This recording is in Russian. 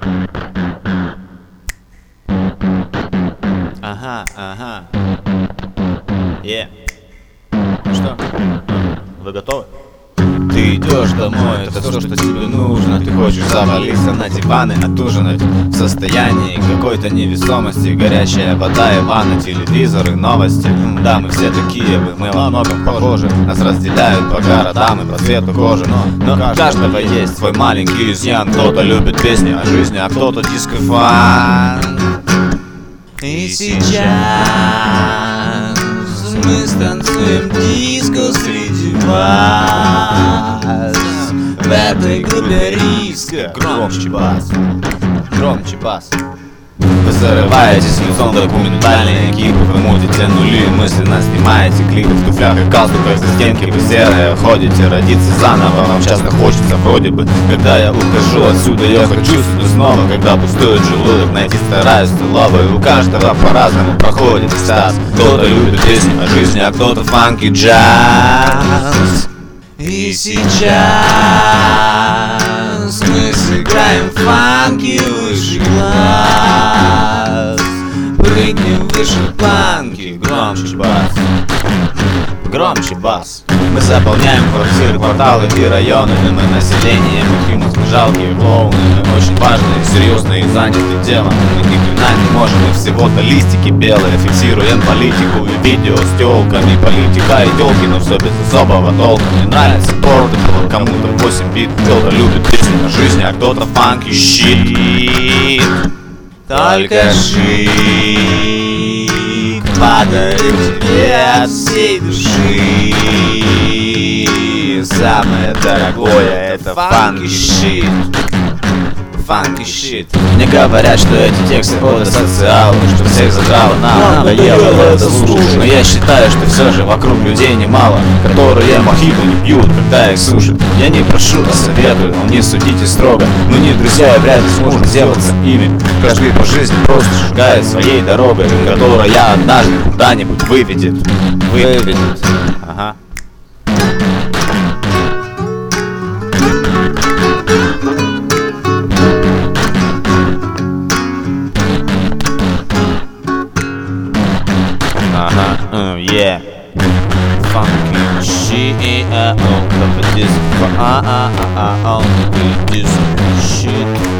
Ага, ага. Что? Вы готовы? Ты идешь домой, это все, что тебе нужно. Ты хочешь завалиться на диваны, отужинать в состоянии какой-то невесомости. Горячая вода и ванна, телевизор и новости. Да, мы все такие, мы во многом похожи. Нас разделяют по городам и по цвету кожи. Но у каждого есть свой маленький изъян. Кто-то любит песни о жизни, а кто-то диско-фан. И сейчас мы станцуем диско среди вас. В этой группе риска. Громче бас, громче бас. Вы зарываетесь лицом в документальные клипы. Вы мутите нули, мысленно снимаете клипы в туфлях и галстуках. За стенки вы серые ходите, родиться заново вам часто хочется вроде бы. Когда я ухожу отсюда, я хочу сюда снова. Когда пустует желудок, найти стараюсь столовую. У каждого по-разному проходит экстаз. Кто-то любит песни о жизни, а кто-то фанки джаз. И сейчас мы сыграем фанки выше глаз. Прыгнем выше планки. Громче бас, громче бас. Мы заполняем квартиры, кварталы и районы. Мы население, мы жалкие клоуны. Мы очень важные, серьезные и заняты делом. Мы ни хрена не можем, мы всего-то листики белые. Фиксируем политику и видео с тёлками. Политика и тёлки, но все без особого толка. Мне нравится портабл, кому-то 8 бит. Кто-то любит песни о жизни, а кто-то фанки щит. Только шик подарю тебе от всей души. Самое дорогое — это фанки щит. Фанки щит. Мне говорят, что эти тексты от социала, что всех задрало, нам надоело это слушать. Но я считаю, что все же вокруг людей немало, которые мохито не пьют, когда их сушат. Я не прошу, а советую, но не судите строго. Мы не друзья, и вряд ли сможем сделаться ими. Каждый по жизни просто шагает своей дорогой, которая однажды куда-нибудь выведет. Ага. Yeah. Funky shit. Oh, this shit.